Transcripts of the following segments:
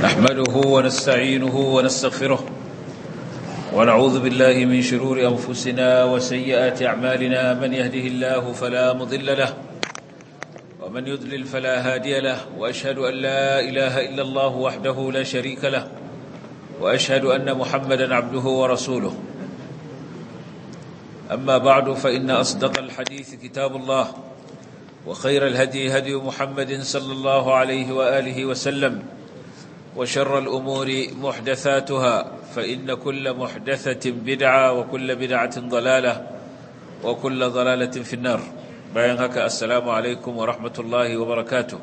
نحمده ونستعينه ونستغفره ونعوذ بالله من شرور أنفسنا وسيئات أعمالنا من يهده الله فلا مضل له ومن يضلل فلا هادي له وأشهد أن لا إله إلا الله وحده لا شريك له وأشهد أن محمدا عبده ورسوله أما بعد فإن أصدق الحديث كتاب الله وخير الهدي هدي محمد صلى الله عليه وآله وسلم وشر الأمور محدثاتها فإن كل محدثة بدعة وكل بدعة ضلالة وكل ضلالة في النار bayan haka assalamu alaikum wa rahmatullahi wa barakatuh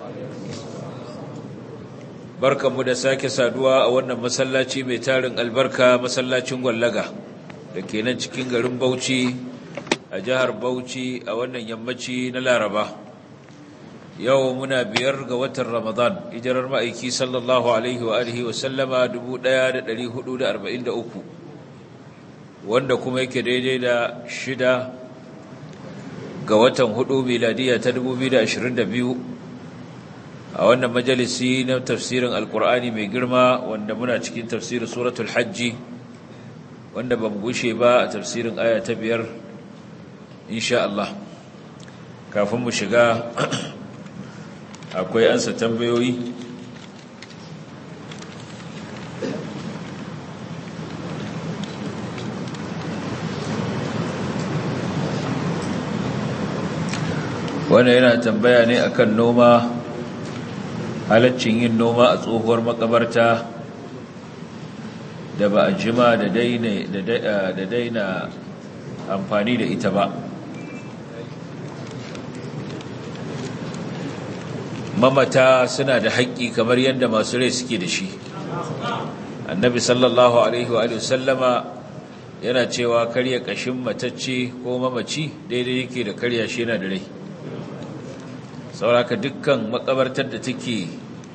barkanmu da sake saduwa a wannan masallaci mai tarin albarka masallacin Gwallaga da ke nan cikin garin Bauchi a jihar Bauchi a wannan yammaci na Laraba yau muna 5 ga watan Ramadan hijirar ma'aiki sallallahu alaihi wa alihi wa sallama 1443 wanda kuma yake daidai da 6 ga watan 4 miladiya ta 2022 a wannan majalisi na tafsirin alkur'ani mai girma wanda muna cikin tafsirin suratul hajji wanda ba mu gushe ba a tafsirin aya ta 5 insha Allah kafin mu shiga akwai ansa tambayoyi wannan yana tambaya ne akan noma halaccin yin noma a tsohuwar makabarta da ba a jima da daina amfani da ita ba mamata suna da haƙƙi kamar yadda masu rai suke da shi annabi sallallahu alaihi wa sallama yana cewa karya ƙashin matacce ko mamaci daidai yake da karya shi yana da rai sauraka dukkan makabartar da take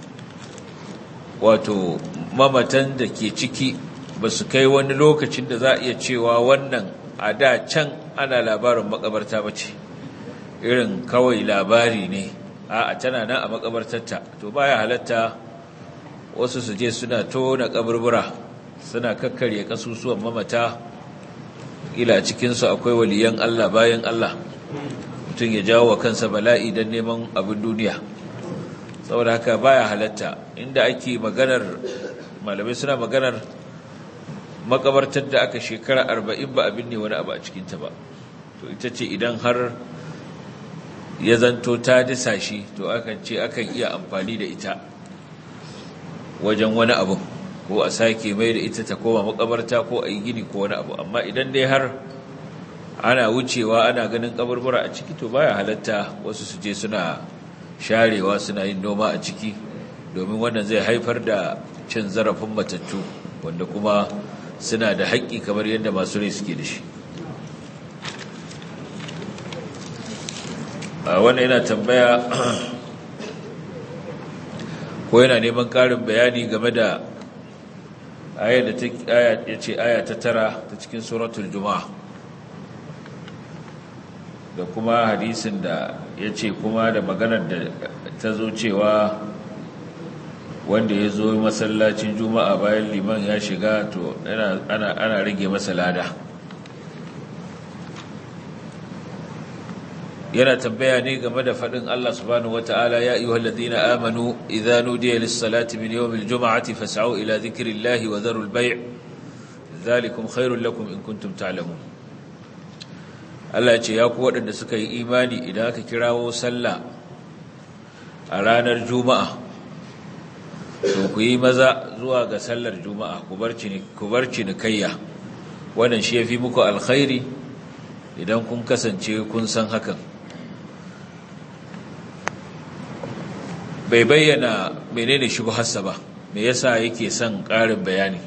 wato mamatan da ke ciki ba su kai wani lokacin da za a iya cewa wannan a da can ana labarin makabarta ba ce irin kawai labari ne a tana nan a makabartarta to baya halatta wasu su je suna tona kaburbura suna kakkarye kasusuwan mamata ila cikinsu akwai waliyan Allah bayan Allah mutum ya jawo wa kansa bala'i don neman abin duniya saboda haka baya halatta inda ake maganar malamai suna maganar makabartar da aka shekara 40 ba abin ne wani abu a cikinta ba to ita ce idan har ya zanto ta disa shi to akan ce akan iya amfani da ita wajen wani abu ko a sake mai da ita ta koma makabarta ko a yi gini ko wani abu amma idan dai har ana wucewa ana ganin kaburbura a ciki to baya halatta wasu su je suna sharewa suna yin noma a ciki domin wannan zai haifar da cin zarafin matattu wanda kuma suna da haƙƙi kamar yadda masu rai suke da shi wannan yana tambaya ko yana neman ƙarin bayani game da aya ta 9 ta cikin suratul juma'a da kuma hadisin da ya ce kuma da maganar da ta zo cewa wanda ya zo masallacin juma'a bayan liman ya shiga to ana rage masa lada yana tambaya ne game da faɗin Allah subhanahu wata'ala ya ayyuhal ladina amanu idza nudiya lis-salati min yawmil jum'ati fas'au ila dhikrillahi wa dharul bay' dhalikum khairul lakum in kuntum ta'lamun Allah ce ya ku waɗanda suka yi imani idan aka kirawo sallah a ranar juma'a to ku yi maza zuwa ga sallar juma'a ku bar cinikayya wannan shi yafi muku alkhairi idan kun kasance kun san hakan bai bayyana menene shubharsa ba me yasa yake son ƙarin bayani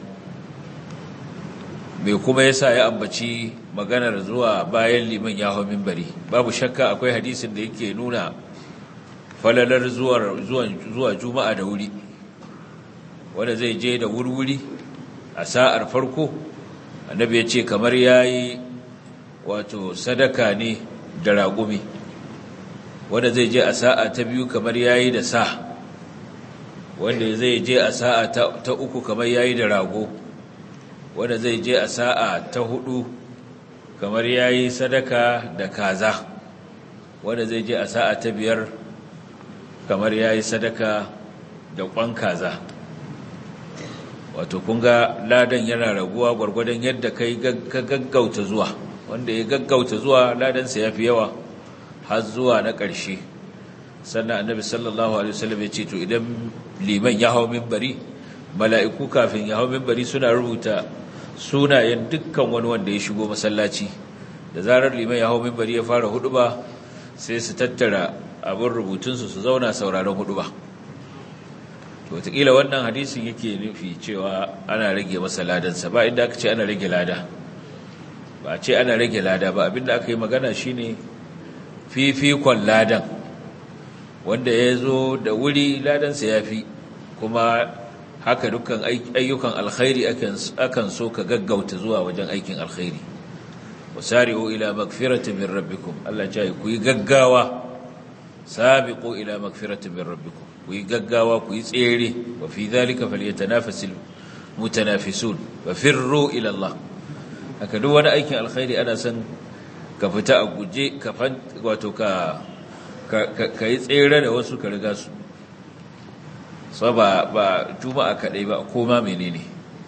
me kuma yasa ya ambaci maganar zuwa bayan liman ya hau minbari babu shakka akwai hadisin da yake nuna falalar zuwa juma'a da wuri wanda zai je da wurwuri a sa'ar farko annabi ya ce kamar yayi wato sadaka ne da ragumi wanda zai je a sa'a ta biyu kamar yayi da sa wanda zai je a sa'a ta uku kamar yayi da rago, wanda zai je a sa'a ta hudu kamar yayi sadaka da kaza, wanda zai je a sa'a ta biyar kamar yayi sadaka da kwan kaza. Wato kun ga ladan yana raguwa gwargwadon yadda kai ka gaggauta zuwa, wanda ya gaggauta zuwa ladansa ya fi yawa har zuwa na ƙarshe. Sannan annabi sallallahu alaihi wasallam ya ce to idan liman ya hau minbari, mala'iku kafin ya hau minbari suna rubuta sunayen dukkan wani wanda ya shigo masallaci. Da zarar liman ya hau minbari ya fara huduba, sai su tattara abin rubutunsu su zauna sauraron huduba. To wataƙila wannan hadisin yake nufi cewa ana rage masa ladansa, ba inda aka ce ana rage lada, ba a ce ana rage lada ba. Abinda aka yi magana shine fifikon ladan, wanda ya zo da wuri ladansa ya fi, kuma haka dukkan ayyukan alkhairi akan so ka gaggauta zuwa wajen aikin alkhairi. wasari'u ila magfiratin min rabbikum, Allah ya ce ku yi gaggawa, sabiqu ila magfiratin min rabbikum, ku yi gaggawa, ku yi tsere, wa fi dhalika falyatanafasul mutanafisun, wa firru ila Allah. Haka duk wani aikin alkhairi ana son ka fita a guje, wato ka yi tsere da wasu ka riga su. So ba juma'a kadai ba, koma menene.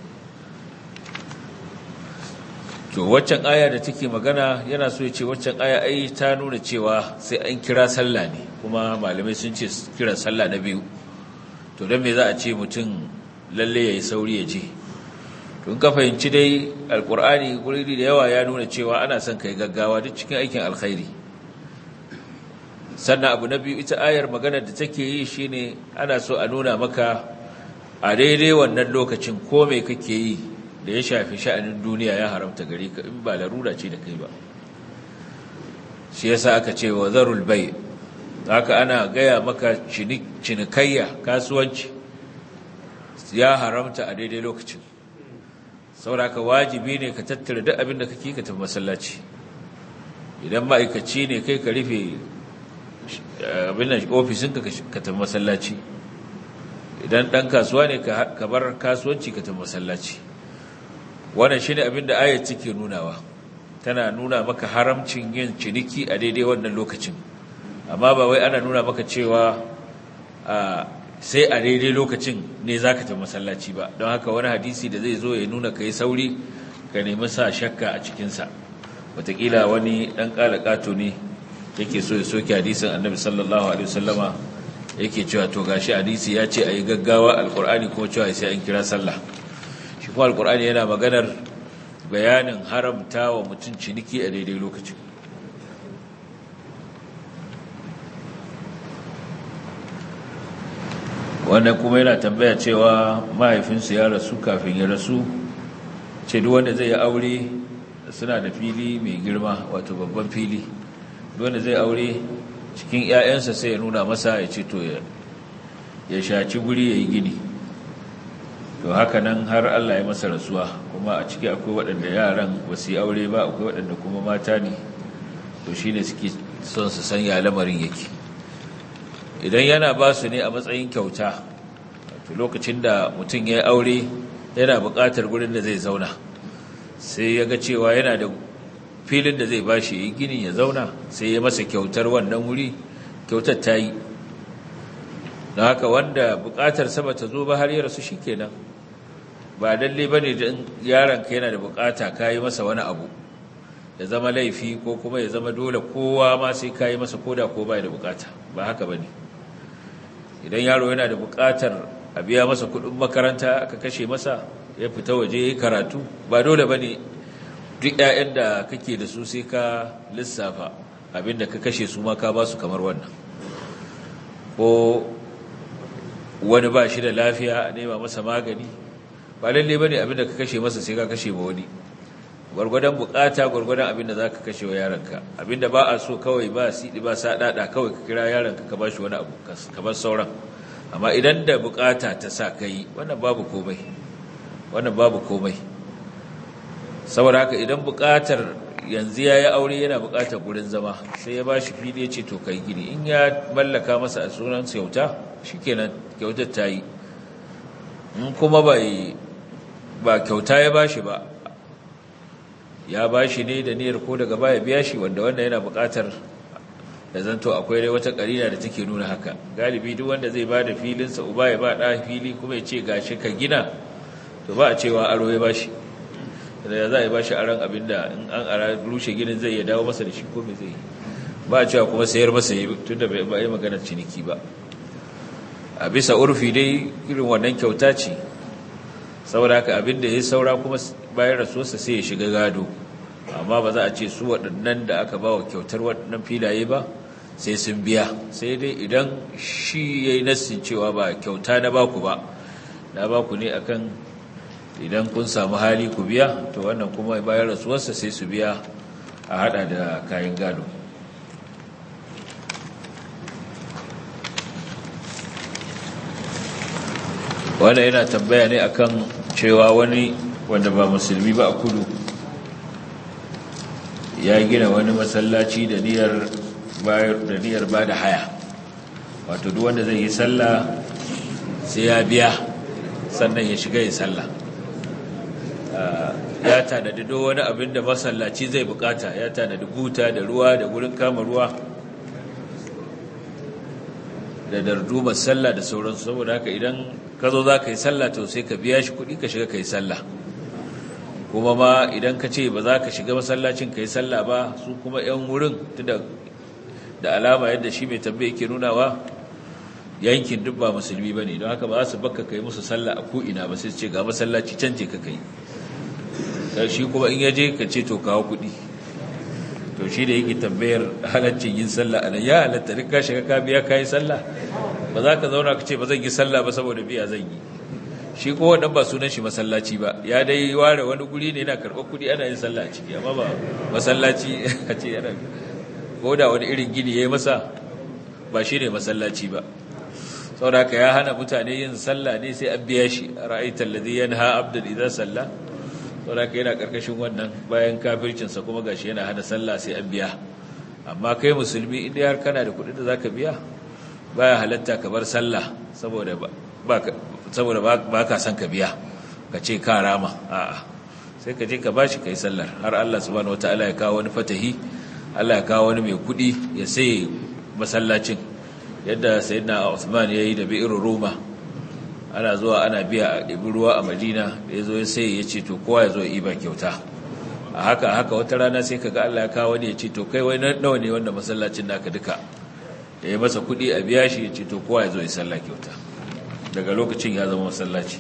To waccan aya da take magana, yana so ya ce waccan aya ai ta nuna cewa sai an kira sallah ne, kuma malamai sun ce kira sallah na biyu. To don me za a ce mutum lalle yayi sauri ya je? To in ka fahimci dai alkur'ani guri da yawa ya nuna cewa ana son kai gaggawa duk cikin aikin alkhairi. Sannan abu na biyu, ita ayar magana da take yi shine ana so a nuna maka a daidai wannan lokacin ko me kake yi da ya shafi sha'anin duniya ya haramta gare ka, in ba larura ce da kai ba. Shi yasa aka ce wa zarul bai, haka ana gaya maka cinikayya, kasuwanci ya haramta a daidai lokacin. Sauraka wajibi ne ka tattara duk abin da kake ka tafi masallaci. Idan ma'aikaci ne kai ka rufe abin da ofisinka ka tafi masallaci. Idan ɗan kasuwa ne ka bar kasuwanci ka tafi masallaci. Wannan shine abin da ayat take nunawa, tana nuna maka haramcin yin ciniki a daidai wannan lokacin, amma ba wai ana nuna maka cewa sai a daidai lokacin ne zaka tafi masallaci ba. Don haka wani hadisi da zai zo ya nuna kai sauri ka nemi sa shakka a cikin sa, wataƙila wani dan kalakato ne yake so ya soke hadisin annabi sallallahu alaihi wasallama, yake cewa to gashi hadisi ya ce ayi gaggawa, alqur'ani kuma cewa sai an kira sallah. Shi kuma alqur'ani yana maganar bayanin haramta wa mutum ciniki a daidai lokacin. Wannan kuma yana tambaya cewa mahaifinsu ya rasu, kafin ya rasu ce duk wanda zai yi aure, suna da fili mai girma, wato babban fili, duk wanda zai aure cikin 'ya'yansa sai ya nuna masa ya ce to ya shaci guri ya yi gini. To haka nan har Allah ya masa rasuwa, kuma a ciki akwai waɗanda yaran ba su yi aure ba, akwai waɗanda kuma mata ne. To shi ne suke son su san ya lamarin yake. Idan yana ba su ne a matsayin kyauta, to lokacin da mutum ya yi aure yana buƙatar gurin da zai zauna, sai ya ga cewa yana da filin da zai ba shi yi ginin ya zauna, sai ya masa kyautar wannan wuri, kyautar ta yi. Don haka wanda buƙatar sama ta zo ba har ya rasu shi kenan, ba dalle ba ne da yaranka yana da buƙata ka yi masa wani abu ya zama laifi, ko kuma ya zama dole kowa ma sai ka yi masa koda ko ba da buƙata, ba haka ba ne. Idan yaro yana da buƙatar a biya masa kuɗin makaranta aka kashe masa, ya fita waje ya yi karatu, ba dole ba ne duk 'ya'yan da kake da su sai ka lissafa abin da ka kashe su ma ka ba su kamar wannan. Ko wani ba shi da lafiya a nema masa magani, ba lalle ba ne abin da ka kashe masa sai ka kashe ba wani. Gwargwadon bukata, gwargwadon abin da za ka kashe wa yaranka. Abin da ba a so kawai ba siɗi ba saɗaɗa, kawai ka kira yaranka ka ba shi wani abu kamar sauran. Amma idan da bukata ta sa ka yi, wannan babu komai, wannan babu komai. Saboda haka idan bukatar yanzu ya yi aure yana bukatar gurin zama, sai ya ba shi fili ya ce to kai gini, in ya mallaka masa a sunan kyauta shi kenan, kyautar ta yi. in kuma ba kyauta ya bashi ba, ya bashi ne da niyyar ko daga baya biya shi, wanda yana buƙatar da zanto akwai dai wata ƙarina da take nuna haka. Galibi duk wanda zai ba da filinsa, uba ya ba ɗa fili kuma ya ce gashi ka gina, to ba a cewa aro ya bashi, da za a yi bashi aron abinda in an ara rushe ginin zai iya dawo masa da shi ko me zai yi, ba a cewa kuma sayar masa yi tun da ba yi maganar ciniki ba. A bisa urfi dai irin wannan kyauta ce, saboda haka abinda ya saura kuma bayan rasuwarsa sai ya shiga gado, amma ba za a ce su waɗannan da aka ba wa kyautar waɗannan filaye ba sai sun biya, sai dai idan shi ya yi nassin cewa ba kyauta na baku ba, na baku ne akan idan kun samu hali ku biya, to wannan kuma bayan rasuwarsa sai su biya a hada da kayan gado. Wannan yana tambaya ne akan cewa wani wanda ba musulmi ba a kudu ya gina wani masallaci da niyyar ba da haya, wato duk wanda zai yi sallah sai ya biya sannan ya shiga yi sallah. Ya tanadi duk wani abin da masallaci zai bukata, ya tanadi buta da ruwa da gurin kama ruwa da dardumar sallah da sauransu, saboda haka idan ka zo za ka yi sallah to sai ka biya shi kuɗi ka shiga ka yi sallah. Kuma ma idan ka ce ba za ka shiga masallacin ka yi sallah ba, su kuma 'yan wurin da alama yadda shi mai tambaye ke nunawa yankin duk ba musulmi ba ne, don haka ba za su baka kai musu sallah a ko'ina ba, sai su ce ga masallaci canje ka kai, shi kuma in yaje ka ce to kawo kuɗi. To shi da yake tambayar halaccin yin sallah a nan, ya halatta duk ka shiga ka biya ka yi sallah, ba za ka zauna ka ce ba zan yi sallah ba saboda biya zan yi. Shi ko wannan ba sunan shi masallaci ba, ya dai ware wani guri ne yana karɓar kuɗi ana yin sallah a ciki, amma ba masallaci a ce yana ko da wani irin gini ya yi masa ba shi ne masallaci ba. Saboda haka ya hana mutane yin sallah ne sai an biya shi. Ra'aital ladhi yanha abdan idza salla, saboda haka yana karkashin wannan, bayan kafircinsa kuma gashi yana hana sallah sai an biya. Amma kai musulmi inda har kana da kuɗin da zaka biya, baya halatta ka bar sallah saboda ba ka san ka biya, ka ce ka rama, a'a sai ka je ka bashi kai sallar har Allah subhanahu wataala ya kawo wani fatahi, Allah ya kawo wani mai kuɗi ya sai masallacin, yadda sayyidina Uthman yayi da bi'ir Roma. Ana zuwa ana biya a ɗibi ruwa a Madina, da yazo ya sai ya ce to kowa ya zo ya iba kyauta. A haka wata rana sai kaga Allah ya kawo wani ya ce to kai wai nawa ne wanda masallacin naka duka, da ya masa kuɗi a biya shi ya ce to kowa ya zo ya sallah kyauta. Daga lokacin ya zama masallaci.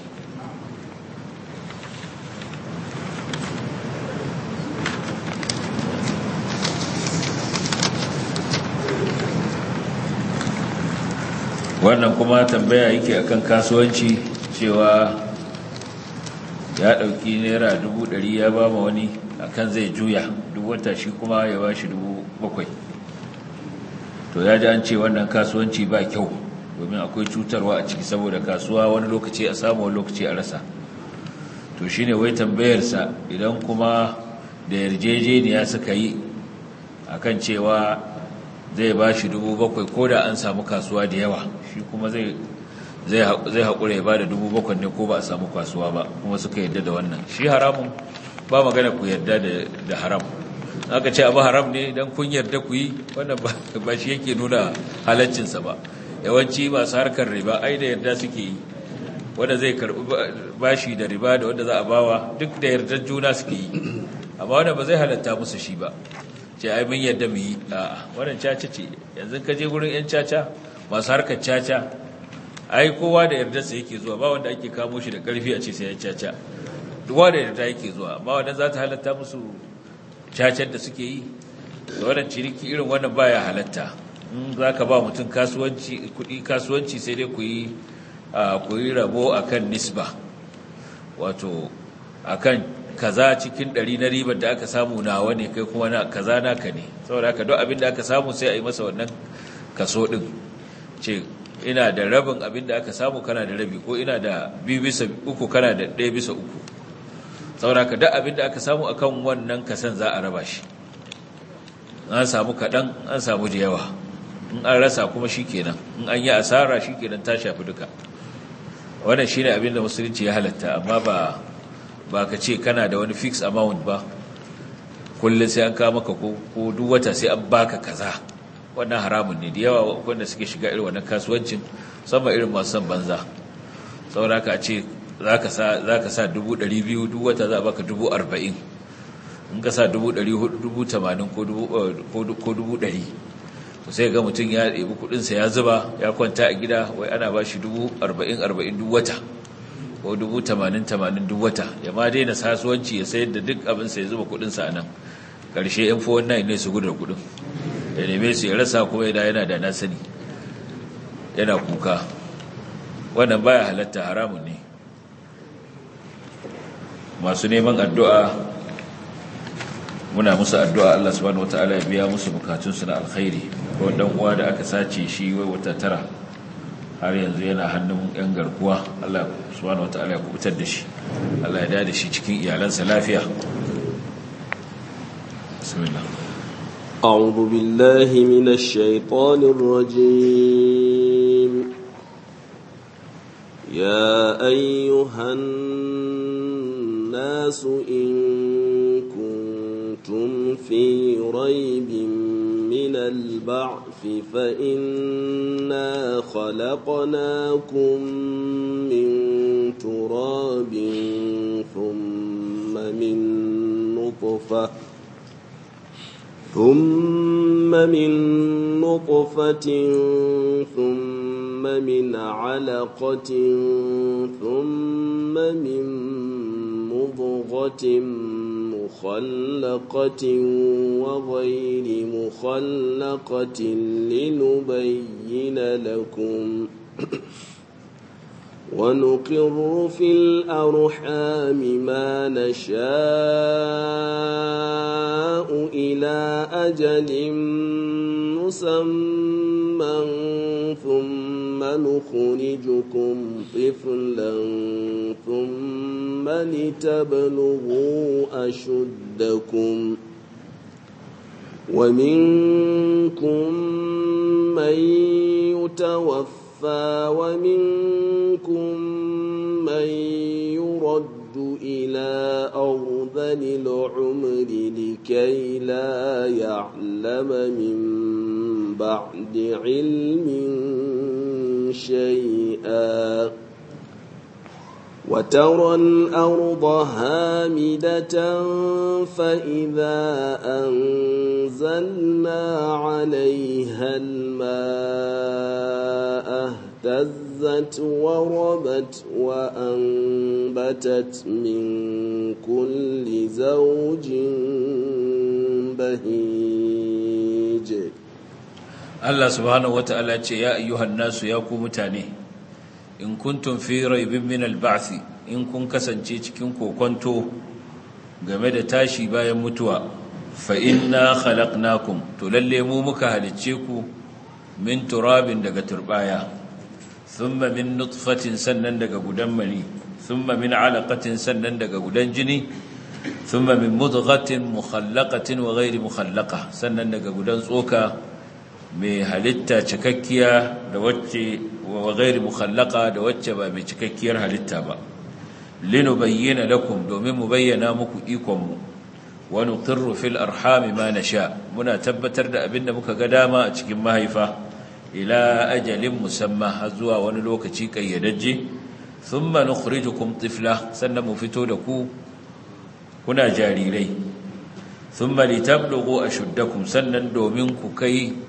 Wannan kuma tambaya yake akan kasuwanci, cewa ya ɗauki naira 100,000 ya ba ma wani akan zai juya duk wata, shi kuma ya ba shi 7,000. To ya ji an ce wannan kasuwanci ba kyau, domin akwai cutarwa a ciki, saboda kasuwa wani lokaci a samu wani lokaci a rasa. To shi ne wai tambayarsa, idan kuma da yarjejeniya suka yi akan cewa zai ba shi 7,000 ko da an samu kasuwa da yawa, shi kuma zai haƙura ya ba da 7,000 ne ko ba a samu kasuwa ba, kuma suka yarda da wannan. Shi haramun ba magana ku yarda da haram. Aka ce abu haram ne don kun yarda ku yi, wannan ba shi yake nuna halaccinsa ba. Yawanci masu harkar riba ai da yarda suke yi, wanda zai karɓi bashi da riba da wanda za a bawa duk da yardar juna suke yi, amma wanda ba zai halatta musu shi ba. Ce ai mun yadda mu yi, a'a wannan caca ce. Yanzu ka je gurin yan caca masu harkar caca, ai kowa da yardarsa yake zuwa, ba wanda ake kamo shi da karfi a ce sai ya caca, duwa da yarda yake zuwa, amma wannan za ta halatta musu cacar da suke yi. Da wannan ciniki irin wannan baya halatta. In za ka ba mutum kasuwanci kuɗi kasuwanci, sai dai ku yi rabo akan nisba, wato akan kaza cikin 100 na ribar da aka samu nawa ne, kai kuma na kaza naka ne. Saboda haka duk abin da aka samu sai a yi masa wannan kaso din, ce ina da rabin abin da aka samu, kana da rabi, ko ina da 2/3 kana da 1/3. Saboda haka duk abin da aka samu akan wannan kasan za a raba shi. An samu kaɗan, an samu da yawa, in an rasa kuma shikenan, in an yi asara shikenan ta shafi duka. wannan shine abin da musulunci ya halatta, amma ba ka ce kana da wani fixed amount ba, kullum sai an kawo maka ko duk wata sai an baka kaza. Wannan haramun ne. Da yawa wanda suke shiga irin wannan kasuwancin, musamman irin masu son banza, saboda ka ce za ka sa 200,000 duk wata za a baka 40,000, in ka sa 400,000, 80,000 ko 100,000, to sai ga mutum ya ɗebi kuɗinsa ya zuba ya kwanta a gida, wai ana ba shi 40,000 duk wata ko 80,000 duk wata, ya ma daina kasuwanci ya sayar da duk abinsa ya zuba kuɗinsa a nan. Ƙarshe yan 419 ne su gudu da kuɗin, ya neme su ya rasa, kuma yana da na sani, yana kuka. Wannan baya halatta, haramun ne. Masu neman addu'a, muna musu addu'a Allah subhanahu wata'ala ya biya musu bukatunsu na alkhairi. Ko dan uwa da aka sace shi wai wata 9 har yanzu yana hannun yan garkuwa, Allah subhanahu wata'ala ya kubutar da shi, Allah ya dada shi cikin iyalansa lafiya. Bismillah. أعوذ بالله من الشيطان الرجيم. يا أيها الناس إن كنتم في ريب من البعث فإنا خلقناكم من تراب ثم من نطفة ثم من علقة ثم من مضغة مخلقة وغير مخلقة لنبين لكم ونقر في الأرحام ما نشاء إلى أجل مسمى ثم نخرجكم طفلا ثم لتبلغوا أشدكم ومنكم من يتوفى ومنكم من يرد إلى أرذل العمر لكي لا يعلم من بعد علم شيئا وترى الأرض هامدة فإذا أنزلنا عليها الماء اهتزت وربت وأنبتت من كل زوج بهيج. الله سبحانه وتعالى يا أيها الناس يا كومتاني in kuntum fi raibin min al-ba'th, in kun kasance cikin kokonto game da tashi bayan mutuwa, fa inna khalaqnakum, to lalle mu muka halicce ku min turabin daga turbaya, thumma min nutfatin sannan daga gudan mani, thumma min alaqatin sannan daga gudan jini, thumma min mudghatin mukhallaqatin wa ghairi mukhallaqa, sannan daga gudan tsoka mai halitta cikakkiya da wacce wa ghairi mukhallaqa da wacce ba mai cikakkiyar halitta ba, linubayyana lakum, domin mu bayyana muku ikon mu, wa nuqirru fil arhami ma nasha, muna tabbatar da abinda muka ga dama a cikin mahaifa, ila ajalin musamma, har zuwa wani lokaci kayyadajje, thumma nukhrijukum tifla, sannan mu fito da ku kuna jarirai, thumma litablughu ashuddakum, sannan domin ku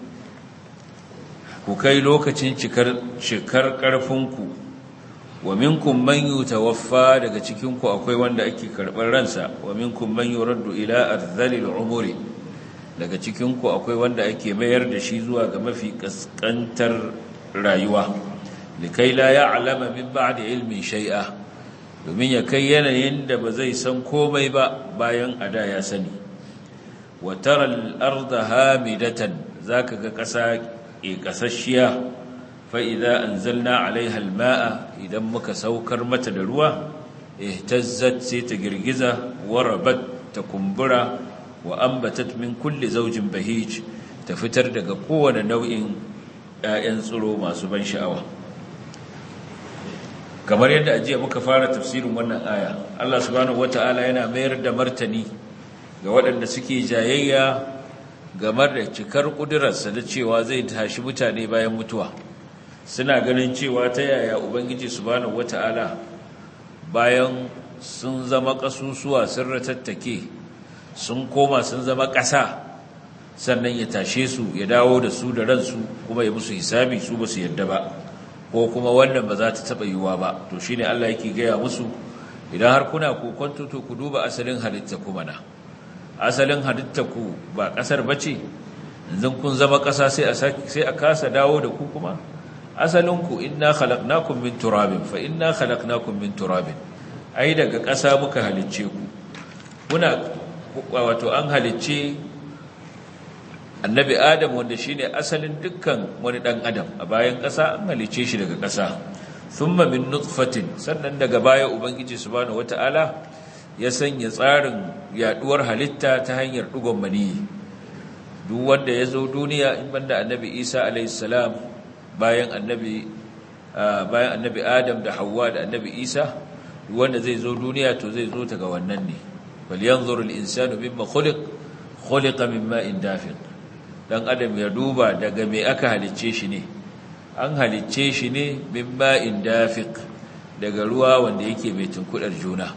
kai lokacin cikar ƙarfinku, wa minkum man yutawaffa, daga cikinku akwai wanda ake karɓar ransa, wa minkum man yuraddu ila arzalil umuri, daga cikinku akwai wanda ake mayar da shi zuwa ga mafi kaskantar rayuwa, likai la ya'lama min ba'di ilmin shay'a, domin ya kai yanayin da ba zai san komai ba bayan ada ya sani. Wa tara al-ardha hamidatan, zaka ga ƙasa ƙasashiya, fa'iza an zalna alaiha alma'a, idan muka saukar mata da ruwa, ihtazzat sai ta girgiza, warabat ta kumbura, wa ambatat min kulli zaujin bahij, ta fitar daga kowane nau'in ‘ya'yan tsiro masu ban sha'awa. kamar yadda ajiya muka fara tafsirin wannan aya Allah subhanahu wata'ala yana mayar da martani ga waɗanda suke jayayya game da cikar ƙudurarsa da cewa zai tashi mutane bayan mutuwa suna ganin cewa ta yaya ubangiji subhanahu wata'ala bayan sun zama ƙasusuwa sun ratattake sun koma sun zama ƙasa sannan ya tashe su ya dawo da su da ransu kuma ya musu hisabi su ba su yadda ba ko kuma wannan ba za ta taɓa yiwuwa ba to shine Allah yake gaya musu idan har kuna kokonto to ku duba asalin halitta ku mana asalin halitta ku ba ƙasar bace yanzu kun zama ƙasa sai a kasa dawo da ku kuma asalinku inna khalaqnakum min turabin fa inna khalaqnakum min turabin ai daga ƙasa muka halicce ku kuna wato an halicce annabi adam wanda shine asalin dukkan wani dan adam a bayan ƙasa an halicce shi daga ƙasa thumma min nutfatin sannan daga baya ubangiji subhanahu wataala ya sanya tsarin yaduwar halitta ta hanyar dugon mani duk wanda ya zo duniya in banda annabi Isa alayhi salam bayan annabi Adam da Hawwa da annabi Isa wanda zai zo duniya to zai zo daga wannan ne bal yanzuru al-insanu mimma khuliqa min ma'in dafiq dan adam ya duba daga me aka halicce shi ne an halicce shi ne min ma'in dafiq daga ruwa wanda yake mai tunkudar juna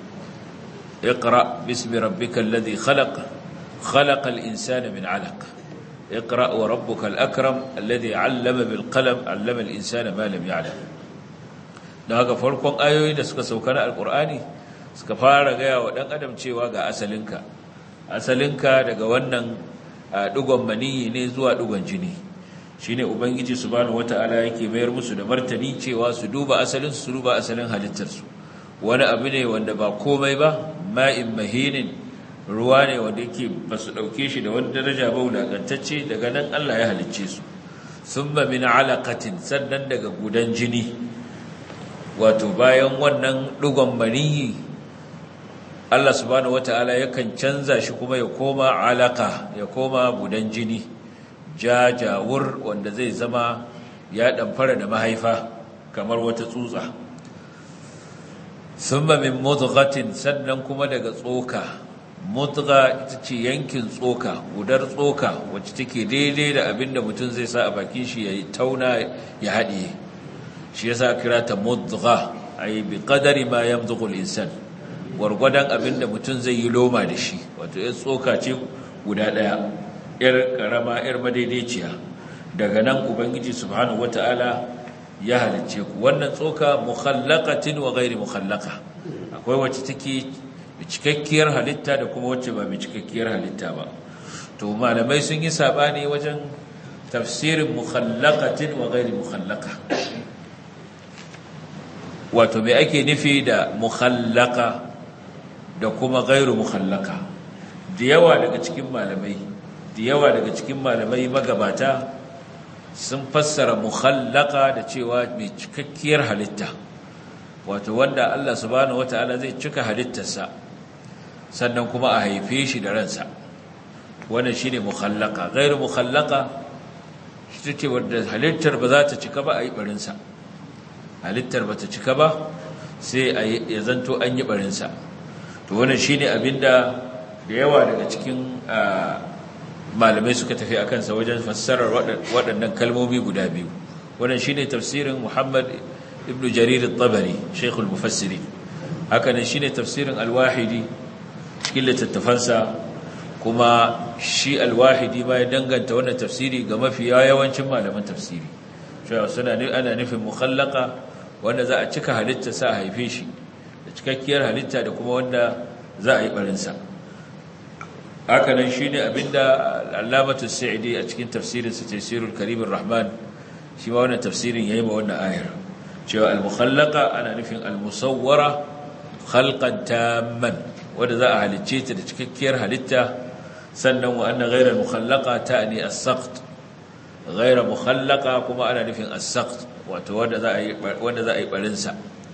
iqra bismi rabbikal ladhi khalaqal insana min 'alaq اقرأ وربك الأكرم الذي علم بالقلم علم الإنسان ما لم يعلم daga farkon ayoyi da suka sauka na alkur'ani suka fara gaya wa dan adam cewa ga asalinka daga wannan dugon maniyi ne zuwa dugon jini shine ubangiji subhanahu wataala yake mayar musu da martani cewa su duba asalin halittarsu wani abu ne wanda ba komai ba ma'in mahinin ruwa ne wanda yake ba su ɗauke shi da wani daraja ba wulaƙantacce daga nan Allah ya halicce su thumma min alaqatin sannan daga gudan jini wato bayan wannan ɗugon maniyi Allah subhanahu wata'ala yakan canza shi kuma ya koma alaka ya koma gudan jini jajawur wanda zai zama ya ɗamfara da mahaifa kamar wata tsutsa thumma min mudghatin sannan kuma daga tsoka mutga ita ce yankin tsoka gudar tsoka wacce take daidai da abinda mutum zai sa a bakin shi ya tauna ya haɗiye shi yasa kira ta mutga ay bi qadari ma yamdughu al-insan gwargwadon abinda mutum zai yi loma da shi wato ya tsoka ce guda daya yar karama yar madaidaiciya daga nan ubangiji subhanahu wataala ya halicce ku wannan tsoka mukhallaqatin wa ghairi mukhallaqa akwai wacce take cikakkiyar halitta da kuma wacce ba mai cikakkiyar halitta ba to malamai sun yi sabani wajen tafsirin mukhallaqatin wa ghairi mukhallaqa wato me ake nufi da mukhallaqa da kuma ghairu mukhallaqa da yawa daga cikin malamai magabata sun fassara mukhallaqa da cewa mai cikakkiyar halitta wato wanda Allah subhanahu wataala zai cika halittarsa sannan kuma a haife shi da ransa wannan shine mukhallaqa ghairu mukhallaqa shi ce wanda halittar ba za ta cika ba a yi barin sa halittar ba ta cika ba sai ya zanto an yi barin sa to wannan shine abinda da yawa daga cikin malamai suka tafi akan sa wajen fassarar waɗannan kalmomi guda biyu wannan shine tafsirin Muhammad ibn Jarir al-Tabari Sheikh al-Mufassirin haka ne shine tafsirin al-Wahidi cikin littattafansa kuma shi al-Wahidi ma ya danganta wannan tafsiri ga mafiya yawancin malaman tafsiri cewa ana nufin mukhallaqa wanda za a cika halitta sa haife shi da cikakkiyar halitta da kuma wanda za a yi barin sa haka nan shine abinda Allamatu Sa'idi a cikin tafsirin sa Tafsirul Karim ar-Rahman shi ma wannan tafsirin yayi ma wannan ayar cewa al-mukhallaqa ana nufin al-musawwara khalqan tamman wanda za a halicce ta da cikakkiyar halitta sannan wa anna ghayra al-mukhallaqa ta'ni as-saqt ghayra mukhallaqa kuma ana nufin as-saqt wato wanda za a yi barin sa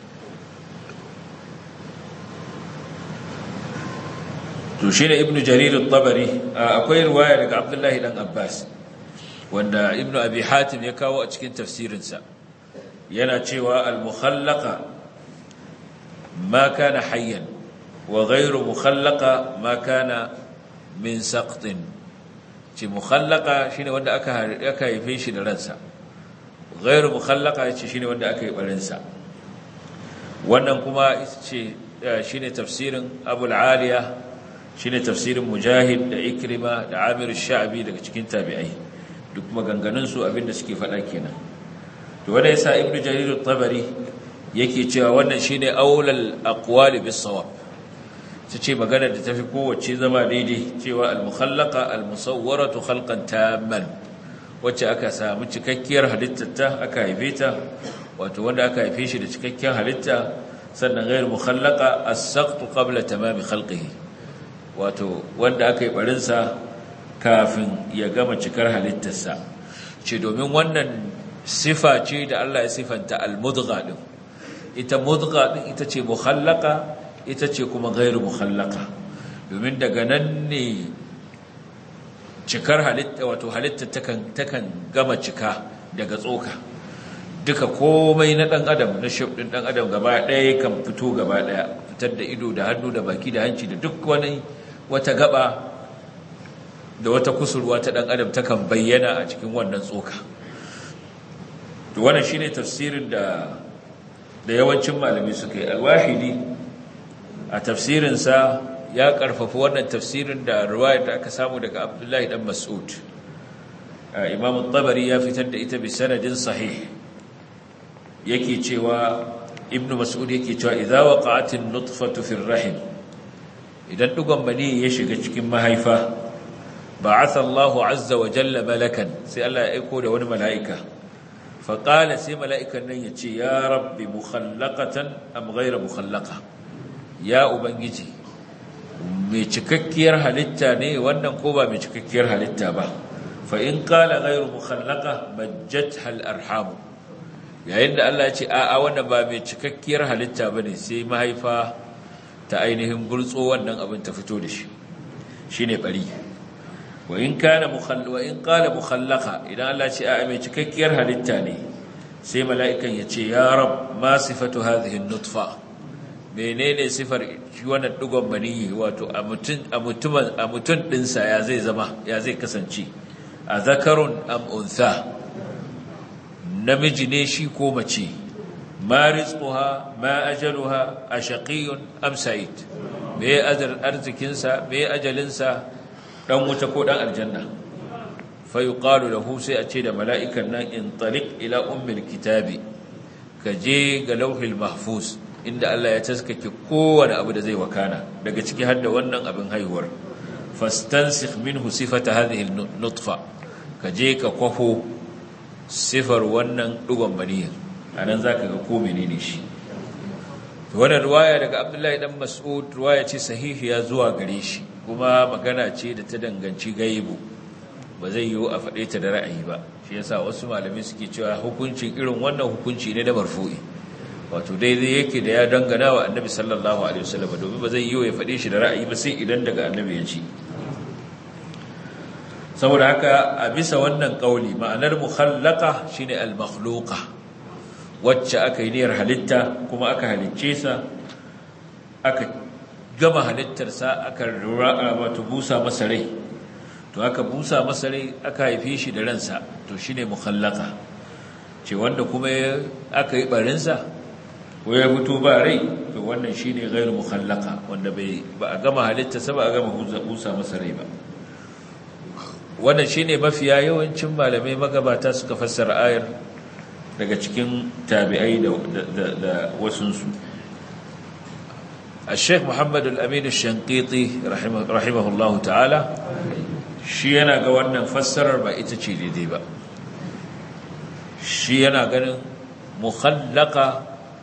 to shine ibnu jarir at-tabari akwai riwaya daga abdullahi dan abbas wanda ibnu abi hatim ya kawo a cikin tafsirinsa yana cewa al-mukhallaqa ma kana hayyan wa ghayru mukhallaqa ma kana min saqtin ce mukhallaqa shine wanda aka haife shi da ransa ghayru mukhallaqa ce shine wanda aka yi barinsa wannan kuma ce shine tafsirin Abu al-Aliya shine tafsirin Mujahid da Ikrima da Amir ash-Sha'bi daga cikin tabi'ai duk maganganun su abinda suke faɗa kenan to wanda yasa Ibn Jarir at-Tabari yake cewa wannan shine aulal aqwali bis-sawab ce magana da tafi kowace zama daidai cewa al-mukhallaqa al-musawwaratu khalqan tamman wacce aka samu cikakkiyar halittarta aka haife ta wato wanda aka haife shi da cikakkiyar halitta sannan ghayr mukhallaqa as-saqtu qabla tamami khalqihi wato wanda aka yi barin sa kafin ya gama cikar halittarsa ce domin wannan sifa ce da Allah ya sifanta al-mudgha din ita mudgha din ita ce mukhallaqa ita ce kuma ghayr mukhallaqa domin daga nan ne cikar halitta wato halitta takan gama cika daga tsoka duka komai na dan adam na shape din dan adam gaba daya kan fito gaba daya fitar da ido da hannu da baki da hanci da duk wani wata gaba da wata kusurwa ta dan adam takan bayyana a cikin wannan tsoka to wannan shine tafsirin da yawancin malamai suka yi al-Wahidi a tafsirin sa ya karfafa wannan tafsirin da riwayar da aka samu daga Abdullahi dan Mas'ud Imam at-Tabari ya fitar da ita bi sanadin sahih yake cewa Ibn Mas'ud yake cewa idza waqa'atin nutfatu fi ar-rahim idan dugon bani ya shiga cikin mahaifa ba'atha Allahu azza wa jalla malakan sai Allah ya aika da wani mala'ika fa qala sai mala'ikan nan yace ya rabbi mukhallaqatan am ghayra mukhallaqa ya ubangiji mai cikakkiyar halitta ne wannan ko ba mai cikakkiyar halitta ba fa in qala ghayru mukhallaqa majjatha al-arham yayin da Allah ya ce a'a wannan ba mai cikakkiyar halitta bane sai mahaifa ta ainihin burtso wannan abin ta fito da shi shine bari wa in kana wa in qala mukhallaqa idan Allah ya ce a'a mai cikakkiyar halitta ne sai mala'ikan ya ce ya rab ma sifatu hadhihi an-nutfa menene sifar shi wannan dugon maniyi wato a mutun dinsa ya zai zama ya zai kasance a zakarun am untha namiji ne shi ko mace ma rizquha ma ajaluha ashaqiyyun am sa'id me arzikinsa me ajalinsa dan wuta ko dan aljanna fa yuqalu lahu sai a ce da mala'ikan nan in tariq ila ummil kitabi kaje ga lauhil mahfuz inda Allah ya taskake kowane abu da zai wakana daga ciki har da wannan abin haihuwar fastansikh minhu sifata hadhihi an-nutfa kaje ka kwafo sifar wannan dugon maniyin anan zaka ga ko menene shi to wannan riwaya daga Abdullahi dan Mas'ud riwaya ce sahihiya zuwa gare shi kuma magana ce da ta danganci gaibu ba zai yiwu a fade ta da ra'ayi ba shi yasa wasu malamai suke cewa hukuncin irin wannan hukunci ne da marfu'i wato daidai yake da ya dangana wa annabi sallallahu alaihi wasallam domin ba zai yi ya faɗe shi da ra'ayi ba sai idan daga annabi ya ci saboda haka a bisa wannan kauli ma'anar mukhallaqa shine al-makhluqa wacce aka yi niyyar halitta kuma aka halicce sa aka gama halittar sa aka wato busa masa rai to aka busa masa rai aka haife shi da ransa to shine mukhallaqa ce wanda kuma aka yi barin sa ko ya fito ba rai to wannan shine ghairu mukhallaqa wanda ba a gama halitta sa ba a gama busa masa rai ba wannan shine mafiya yawancin malamai magabata suka fassara ayar daga cikin tabi'ai da wasunsu Sheikh Muhammad Al-Amin Ash-Shanqiti rahimahullahu ta'ala shi yana ga wannan fassarar ba ita ce daidai ba shi yana ganin mukhallaqa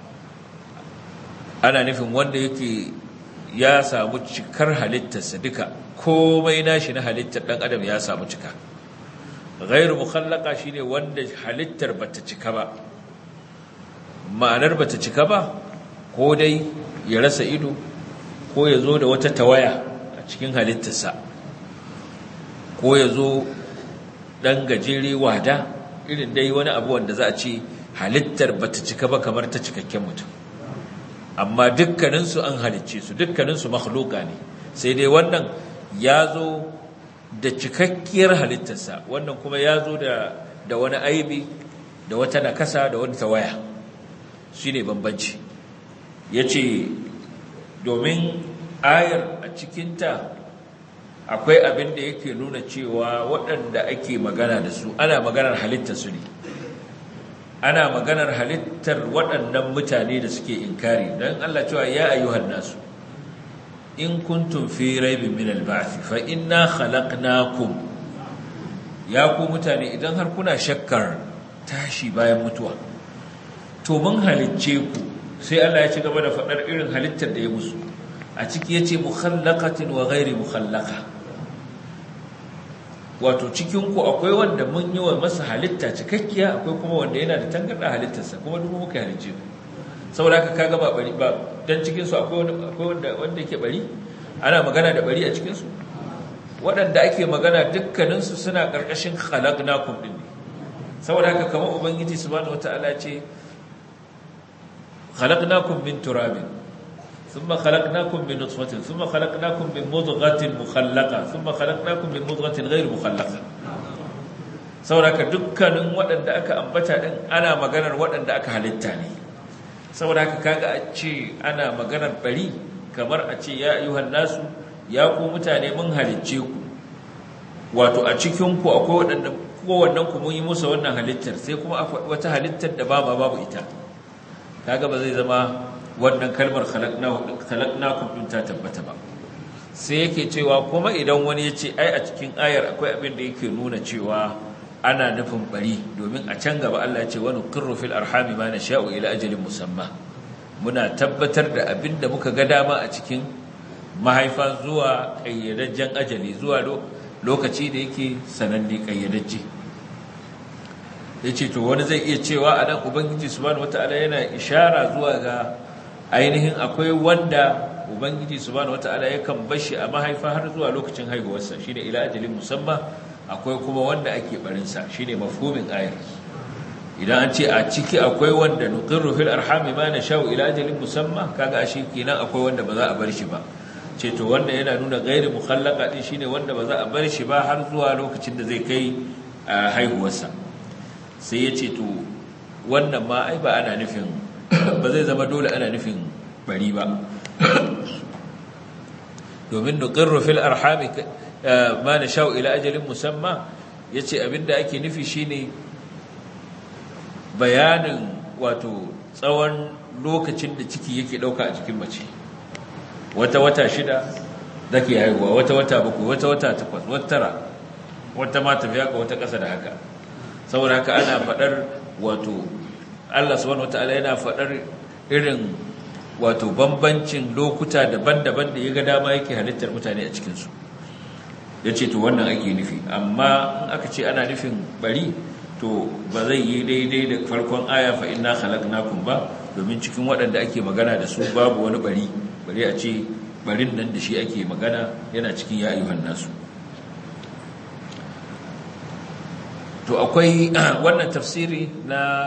ana nufin wanda yake ya samu cikar halittarsa duka komai nashi na halittar dan adam ya samu cika ghairu mukhallaqa shine wanda halittar bata cika ba ma'anar bata cika ba ko dai ya rasa ido ko ya zo da wata tawaya a cikin halittarsa ko ya zo dan gajere wada irin dai wani abu wanda za a ce halittar bata cika ba kamar ta cikakken mutum amma dukkaninsu an halicce su, dukkaninsu makhluqa ne, sai dai wannan ya zo da cikakkiyar halittarsa, wannan kuma ya zo da wani aibi, da wata nakasa, da wani tawaya. Shi ne bambanci. Ya ce domin ayar a cikinta akwai abin da yake nuna cewa waɗanda ake magana da su ana maganar halittarsu ne, ana maganar halittar waɗannan mutane da suke inkari. don Allah cewa ya ayyuhan nasu in kuntum fi raibin min al-ba'th fa inna khalaqnakum, ya ku mutane idan har kuna shakkar tashi bayan mutuwa to mun halicce ku. sai Allah ya ci gaba da faɗar irin halittar da ya musu a ciki, yace mukhallaqatin wa ghairi mukhallaqa, wato cikin ku akwai wanda mun yi wa masa halitta cikakkiya, akwai kuma wanda yana da tangarda halittarsa, kuma duk muka halicce ku. saboda haka kaga ba bari ba, dan cikin su akwai wanda yake bari, ana magana da bari a cikin su. waɗanda ake magana dukkanin su suna karkashin khalaqnakum din ne. saboda haka kamar ubangiji subhanahu wataala ce khalaqnakum min turabin thumma khalaqnakum min nutfatin thumma khalaqnakum min mudghatin mukhallaqa thumma khalaqnakum min mudghatin ghayr mukhallaqa. saboda haka dukkanin waɗanda aka ambata din ana maganar waɗanda aka halitta ne. saboda haka kaga a ce ana maganar bari, kamar a ce ya ayyuhan nasu, ya ku mutane mun halicce ku, wato a cikin ku akwai waɗanda kowannen ku mun yi musu wannan halittar, sai kuma wata halittar da babu ita. kaga ba zai zama wannan kalmar khalaqnakum din ta tabbata ba. sai yake cewa kuma idan wani ya ce ai a cikin ayar akwai abin da yake nuna cewa ana nufin bari, domin a can gaba Allah ya ce wani qirru fil arhami ma nasha'u ila ajalin musamma, muna tabbatar da abin da muka ga dama a cikin mahaifa zuwa kayyadajjen ajali, zuwa lokaci da yake sananne kayyadajje. yace to wani zai iya cewa anan ubangiji subhanahu wataala yana ishara zuwa ga ainihin akwai wanda ubangiji subhanahu wataala yakan bashi a mahaifa har zuwa lokacin haihuwarsa, shine ila ajalin musamma. akwai kuma wanda ake barinsa, shine mafhumin ayar. idan an ce a ciki akwai wanda nuqirru fil arhami ma nashau ila ajalin musamma, kaga ashe kenan akwai wanda ba za a bar shi ba. ce to wanda yana nuna gairi mukhallaqa din shine wanda ba za a bar shi ba har zuwa lokacin da zai kai haihuwarsa. sai ya ce to wannan ma ai ba ana nufin, ba zai zama dole ana nufin bari ba, domin nuqirru fil arhami ma nashau ila ajalin musamma, yace abinda ake nufi shine bayanin wato tsawon lokacin da ciki yake dauka a cikin mace. wata 6 zake haihuwa, wata 7, wata 8, wata 9, wata ma tafiya ka wata kasa da haka. saboda haka ana fadar wato Allah subhanahu wataala yana fadar irin wato bambancin lokuta daban-daban da ya ga dama yake halittar mutane a cikin su. yace to wannan ake nufi, amma in aka ce ana nufin bari to ba zai yi daidai da farkon aya fa inna khalaqnakum ba, domin cikin waɗanda ake magana da su babu wani bari a ce barin nan da shi ake magana yana cikin ya ayyuhan nasu. to akwai wannan tafsiri na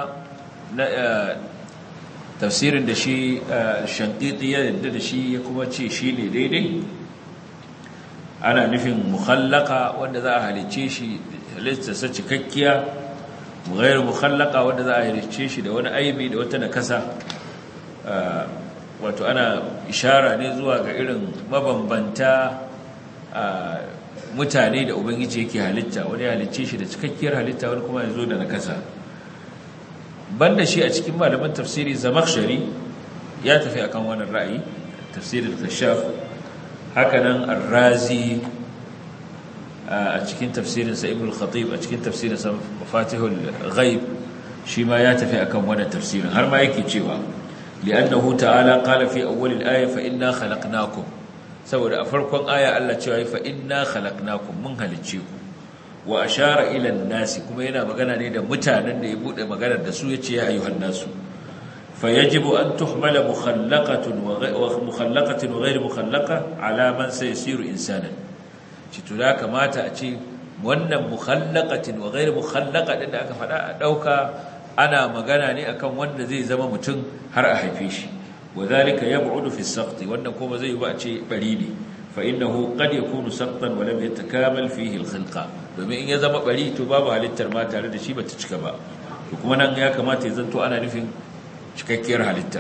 tafsirin da shi Shankiti ya yadda da shi, ya kuma ce shi ne daidai. ana nufin mukhallaka wanda za a halicce shi halittarsa cikakkiya, ghairu mukhallaka wanda za a halicce shi da wani aibi da wata nakasa. wato ana ishara ne zuwa ga irin mabambanta mutane da ubangiji yake halitta, wani halicce shi da cikakkiyar halitta, wani kuma ya zo da nakasa. banda shi a cikin malaman tafsiri Zamakhshari ya tafi akan wannan ra'ayi, tafsirin Kashaf. hakanan Ar-Razi a cikin tafsirinsa, Ibn al-Khatib a cikin tafsirinsa Mafatihul Ghaib shi ma ya tafi akan wannan tafsirin, har ma yake cewa li'annahu ta'ala qala fi awwal al-aya fa inna khalaqnakum, saboda a farkon aya Allah cewa fa inna khalaqnakum, mun halicce ku. wa ashara ila an-nasi, kuma yana magana ne da mutanen da ya bude maganar da su, yace ya ayyuhan nasu. فيجب أن تحمل مخلقة ومخلقة وغير مخلقة على من سيصير إنسانا. شتولا كما تأتي wannan mukhallaqatin wa ghayr mukhallaqat da aka faɗa a dauka ana magana ne akan wanda zai zama mutum har a haife shi, وذلك يبعد في السقط وأنه كما زي بأتي بريني فإنه قد يكون سقطا ولم يتكامل فيه الخلقة domin in ya zama bari to babu halittar ma tare da shi bata cika ba to kuma nan ya kamata ya zanto ana nufin cikakkiyar halittar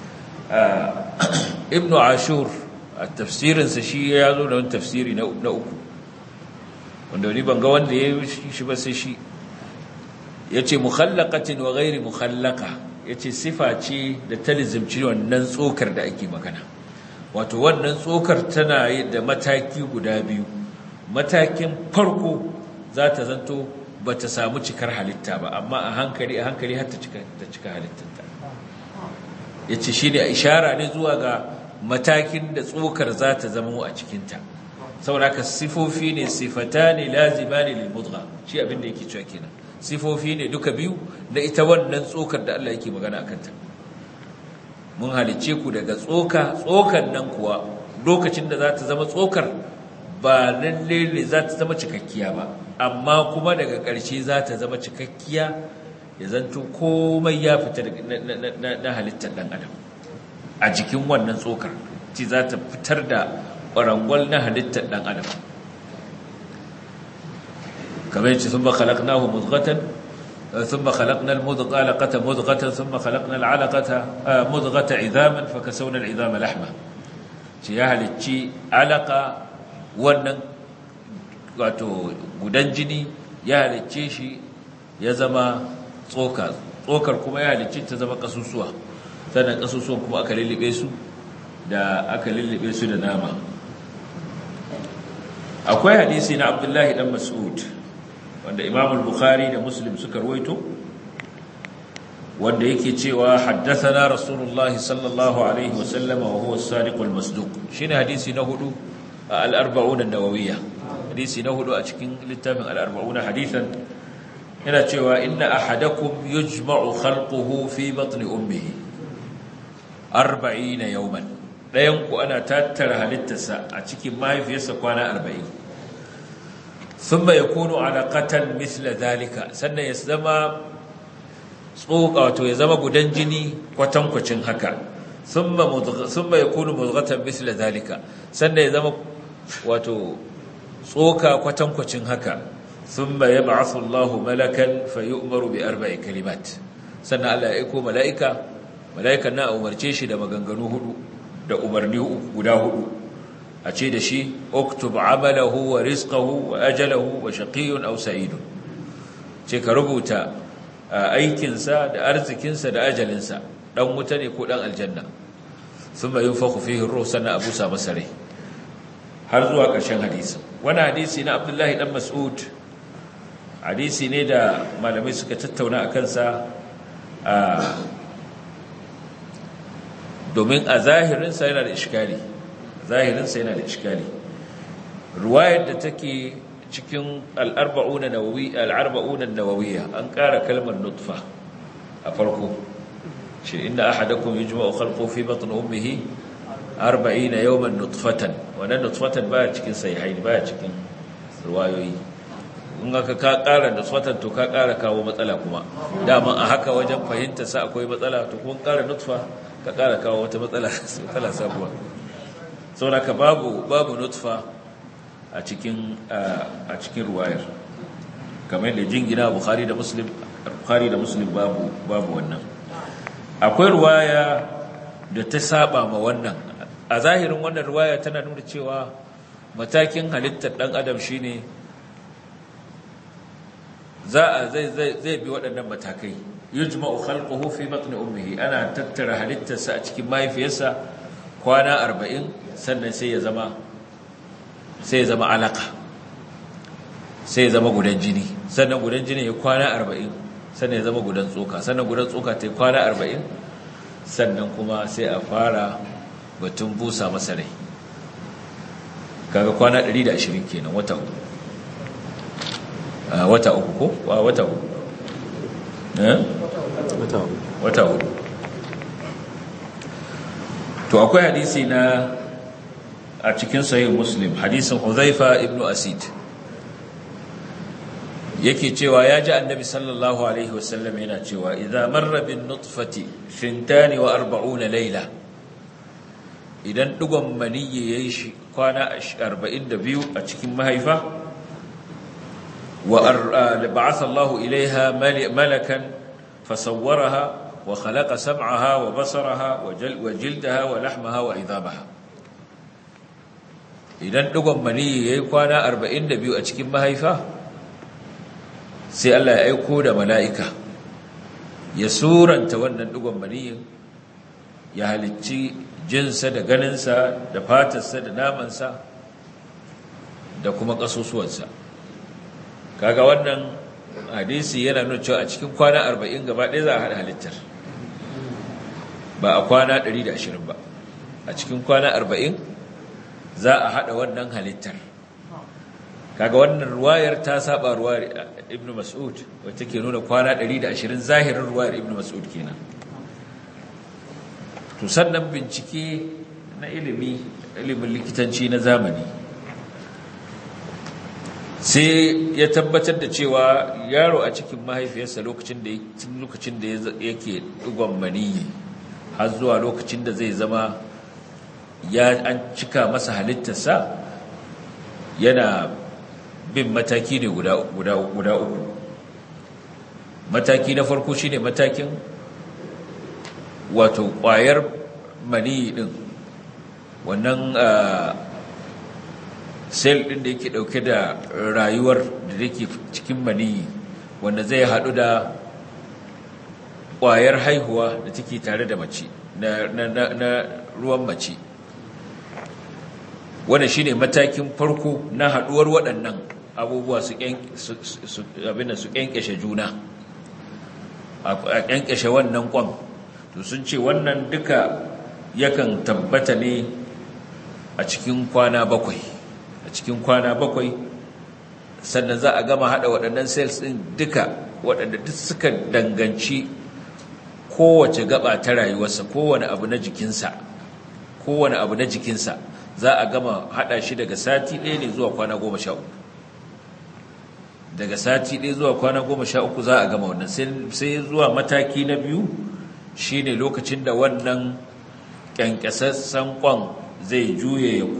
ibnu ashur a tafsirinsa shi ya zo da wani tafsiri na uku wanda wani banga wanda ya yi shi ba sai shi ya ce mukhallaqatin wa ghairi mukhallaqa ya ce sifa ce da ta lizimci wannan tsokar da ake magana wato wannan tsokar tana da mataki guda biyu matakin farko za ta zanto ba ta samu cikar halitta ba amma a hankali har ta cika halittarta ya ce shi ne ishara ne zuwa ga matakin da tsokar za ta zama a cikinta sauraka sifofi ne sifata ne lazima ne lilmudga shi abinda yake cewa kenan sifofi ne duka biyu da ita wannan tsokar da Allah yake magana a kanta mun halicce ku daga tsokan nan kuwa lokacin da za ta zama tsokar ba lalle ne za ta zama cikakkiya ba amma kuma daga ƙarshe za ta zama cikakkiya ya zanto komai ya fita na halittar ɗan adam a jikin wannan tsokar ci za ta fitar da ƙwarangwal na halittar ɗan adam kamar yace sun ba khalaqnahu mudghatan ثم خلقنا العلقة مضغة ثم خلقنا العلقة مضغة عظاما فكسونا العظام لحمة ya halicci alaka wannan wato gudan jini ya halicce shi ya zama tsokar kuma ya halicci ta zama kasusuwa sannan kasusuwan kuma aka lullube su da nama akwai hadisi na Abdullahi dan Mas'ud wanda Imam al-Bukhari da Muslim suka rawaito wanda yake cewa haddathana Rasulullahi sallallahu alaihi wasallam wa huwa as-sadiq al-masduq shine hadisi na hudu al-arba'un an-nawawiyya hadisi na hudu a cikin littafin al-arba'un hadithan yana cewa inna ahadakum yujma'u khalquhu fi batni ummihi 40 yawman dayan ku ana tattara halittarsa a cikin mahaifiyarsa kwana 40 thumma yakunu alaqatan mithla dhalika sannan ya zama tsoka wato ya zama gudan jini kwatankwacin haka thumma yakunu mudghatan mithla dhalika sannan ya zama wato tsoka kwatankwacin haka thumma yab'athu Allahu malakan fayu'maru bi arba'i kalimat sannan Allah ya aika mala'ikan na umarce shi da maganganu hudu da umarni guda hudu a ce da shi uktub amalahu wa rizqahu wa ajalahu wa shaqiyyun aw sa'idun ce ka rubuta aikinsa da arzikinsa da ajalinsa dan wuta ne ko dan aljanna thumma yunfakhu fihi ar-ruh sana abu sa masare har zuwa ƙarshen hadisi wannan hadisi na Abdullahi dan Mas'ud hadisi ne da malamai suka tattauna akan sa domin a zahirinsa yana da iskali ruwayar da take cikin al-arba'un an ƙara kalmar nutfa a farko shi inna ahadakum yujma'u khalquhu fi batni ummihi 40 yawman nutfatan wannan nutfatan baya cikin sahihain baya cikin ruwayoyi in ka ƙara nutfatan to ka ƙara kawo matsala kuma dama a haka wajen fahimta sa akwai matsala to kun ƙara nutfa ka ƙara kawo wata matsala sabuwa saboda babu nutfa a cikin ruwayar kamar da jingina Bukhari da Muslim babu wannan akwai ruwaya da ta saba ma wannan a zahirin wannan ruwaya tana nuna cewa matakin halittar dan adam shine zai bi waɗannan matakai yujma'u khalquhu fi batni ummihi ana tattara halittarsa a cikin mahaifiyarsa kwana 40 sannan sai ya zama alaka sai ya zama gudan jini sannan gudan jini ya kwana 40 sannan ya zama gudan tsoka sannan gudan tsoka ta kwana 40 sannan kuma sai a fara batun busa masa rai kaga kwana 120 kenan wata uku ko wata uku wata uku to akwai hadisi na a cikin sahih Muslim hadisin Hudhaifa ibn Asid yake cewa ya ji annabi sallallahu alaihi wasallam yana cewa idza marra bin nutfati 42 layla idan dugon maniyyi yayi shi kwana 42 a cikin mahaifa wa ba'atha Allahu ilaiha malakan fasawwaraha wa khalaqa sam'aha wa basaraha wa jildaha wa lahmaha wa idhamaha. Idan dugon maniyyi yayi kwana 42 a cikin mahaifa, sai Allah ya aiko da mala'ika ya suranta wannan dugon maniyyin, ya halicci jinsa da ganinsa da fatarsa da namansa da kuma ƙasusuwansa. Kaga wannan hadisi yana nuna cewa a cikin kwana 40 gaba ɗaya za a haɗa halittar, ba a kwana 120 ba. A cikin kwana 40 za a haɗa wannan halittar. Kaga wannan ruwayar ta saba ruwayar Ibn Mas'ud wacce ke nuna kwana 120, zahirin ruwayar Ibn Mas'ud kenan. To sannan bincike na ilimin likitanci na zamani sai ya tabbatar da cewa yaro a cikin mahaifiyarsa lokacin da yake digon maniyyi har zuwa lokacin da zai zama an cika masa halittarsa yana bin mataki ne guda uku. Mataki na farko shine matakin wato ƙwayar maniyyi din, wannan sel din da yake dauke da rayuwar da yake cikin maniyyi, wanda zai haɗu da ƙwayar haihuwa da take tare da mace na ruwan mace. Wannan shine matakin farko na haɗuwar waɗannan abubuwa su ƙyanƙyashe juna, a ƙyanƙyashe wannan ƙwan. To sun ce wannan duka yakan tabbata ne a cikin kwana 7. A cikin kwana 7 sannan za a gama hada waɗannan cells ɗin duka, waɗanda duk suka danganci kowace gaba ta rayuwarsa, kowane abu na jikinsa za a gama hada shi daga sati 1 ne zuwa kwana 13. Daga sati 1 zuwa kwana 13 za a gama wannan, sai zuwa mataki na 2 shine lokacin da wannan kyankyasassan kwan zai juye ya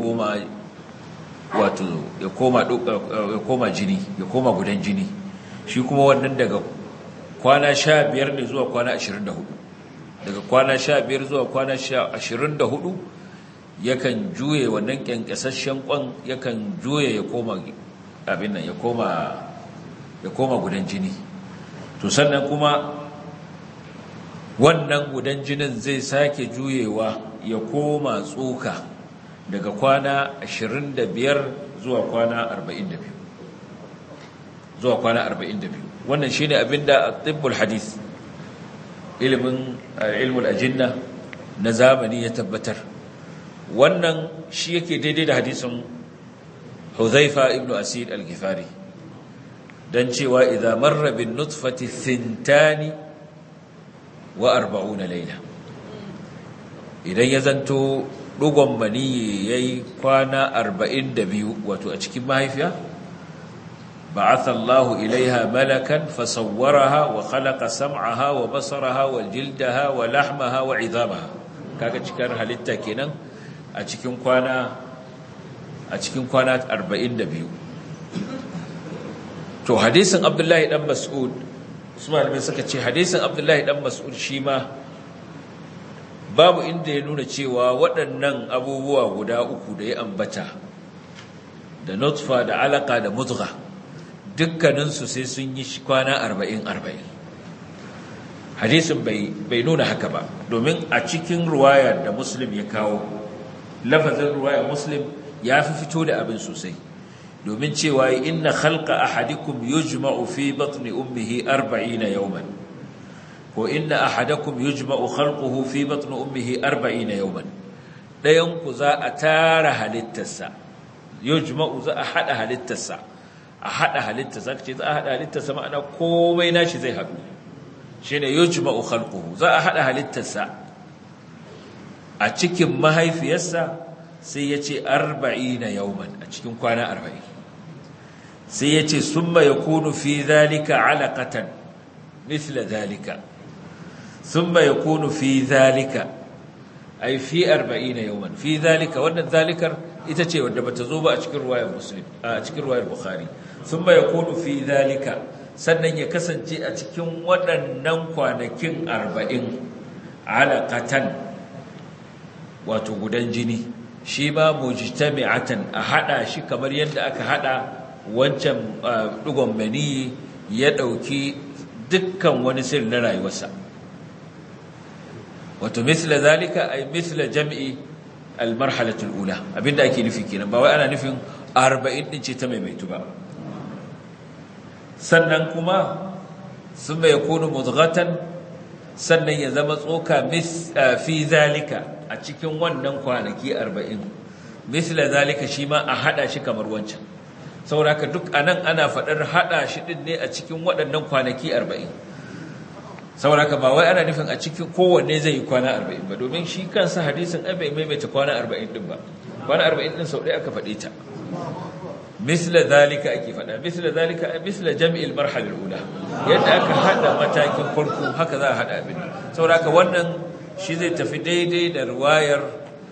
koma jini, ya koma gudan jini. Shi kuma wannan daga kwana 15 ne zuwa kwana 24. Daga kwana 15 zuwa kwana 24 yakan juye wannan kyankyasasshen kwan, yakan juye ya koma abin nan, ya koma gudan jini. To sannan kuma wannan gudan jinin zai sake juyewa ya koma tsoka daga kwana 25 zuwa kwana 42. Wannan shine abinda at-tibbul hadith, ilmul ajinna na zamani ya tabbatar. Wannan shi yake daidai da hadisin Hudhaifa ibn Asid al-Ghifari, dan cewa idza marra bin nutfati 42 laila, idan ya zanto dugon maniyyi yayi kwana 42 wato a cikin mahaifiya, ba'atha Allahu ilaiha malakan fasawwaraha wa khalaqa sam'aha wa basaraha wa jildaha wa lahmaha wa 'idhamaha. Kaga cikar halitta kenan a cikin kwana 42. To hadisin Abdullahi dan Mas'ud, Usman bin suka ce hadisin Abdullahi dan Mas'ud shi ma babu inda ya nuna cewa waɗannan abubuwa guda uku da ya ambata, da nutfa da alaka da mudgha, dukkaninsu sai sun yi kwana 40. Hadisin bai nuna haka ba, domin a cikin ruwayar da Muslim ya kawo, lafazin ruwayar Muslim ya fi fito da abin sosai, domin cewa inna khalqa ahadikum yujma'u fi batni ummihi 40 yawman, ko inna ahadakum yujma'u khalquhu fi batni ummihi 40 yawman. Dayan ku za a tara halittarsa, yujma'u za a hada halittarsa, kace za a hada halittarsa ma'ana komai nashi zai hadu, shine yujma'u khalquhu, za a hada halittarsa a cikin mahaifiyarsa, sai yace 40 yawman, a cikin kwana 40. sai yace summa yakunu fi dhalika 'alaqatan mithla dhalika, summa yakunu fi dhalika ay fi 40 yawman fi dhalika wannan zalikar ita ce wadda bata zo ba a cikin riwayar muslim a cikin riwayar bukhari thumma yakunu fi dhalika sannan ya kasance a cikin waɗannan kwanakin 40 alaqatan wato gudan jini shi ba mujtami'atan a hada shi kamar yadda aka hada wancan dugon mani ya dauki dukkan wani sirri na rayuwarsa wato misla zalika ay misla jam'i al-marhalatu al-ula abinda ake nufi kenan ba wai ana nufin 40 din ce ta maimaitu ba sannan kuma summa yakunu mudghatan sannan ya zama tsoka fi zalika a cikin wannan kwanaki 40 misla zalika shi ma a hada shi kamar wancan saboda duk anan ana fadar hada shi din ne a cikin waɗannan kwanaki 40 saboda ba wai ana nufin a cikin kowanne zai yi kwana 40 ba domin shi kansa hadisin ai bai maimaita kwana 40 din ba kwana 40 din sau ɗaya aka faɗe ta misla zalika ake faɗa misla zalika misla jam'il marhala al-ula yadda aka hada matakin farko haka za a hada abin saboda wannan shi zai tafi daidai da riwayar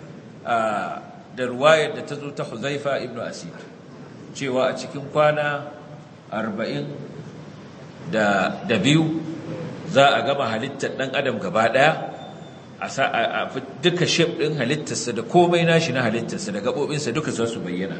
da ta zo ta Huzaifa ibn Asid cewa a cikin kwana 40 da biyu za a gama halittar ɗan adam gaba ɗaya a duka shef ɗin halittarsa da komai nashi na halittarsa da gaɓoɓinsa duka za su bayyana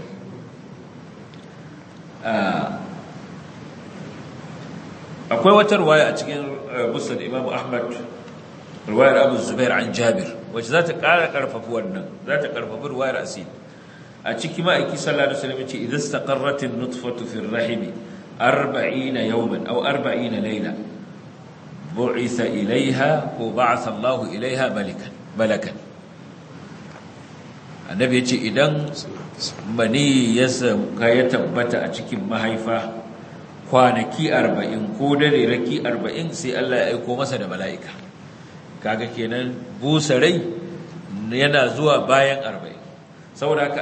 akwai wata ruwaya a cikin musnad Imam Ahmad ruwayar Abu Zubair an Jabir wacce za ta ƙara ƙarfafa wannan za ta ƙarfafa ruwayar Asid a ciki ma'aiki sallallahu alaihi wasallam ce idan istaqarrat an-nutfatu fi ar-rahim 40 yawman aw 40 layla bu'itha ilayha wa ba'atha Allahu ilayha malakan annabi yace idan mani ya tabbata a cikin mahaifa kwanaki 40 ko dare raki 40 sai Allah ya aika masa da mala'ika kaga kenan busa rai yana zuwa bayan 40 saboda haka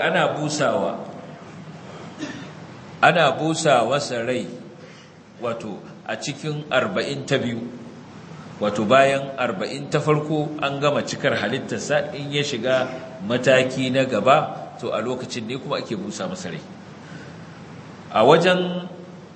ana busawa rai wato a cikin 40 ta biyu wato bayan 40 ta farko an gama cikar halittarsa in ya shiga mataki na gaba to a lokacin ne kuma ake busa masa rai a wajen